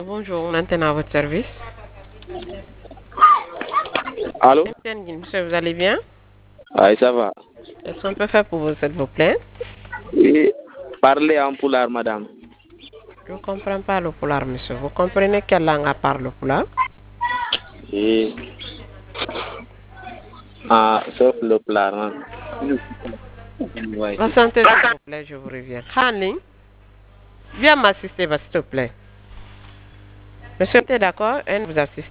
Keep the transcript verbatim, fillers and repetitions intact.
Bonjour, maintenant à votre service. Allô? Monsieur, vous allez bien? Oui, ça va. Est-ce qu'on peut faire pour vous, s'il vous plaît? Oui, parlez en poulard, madame. Je ne comprends pas le poulard, monsieur. Vous comprenez quelle langue à part le poulard? Oui. Ah, sauf le poulard. Hein. Ouais. La santé, s'il vous plaît, je vous reviens. Hanling, viens m'assister, s'il te plaît. Monsieur, tu es d'accord? Elle vous assiste.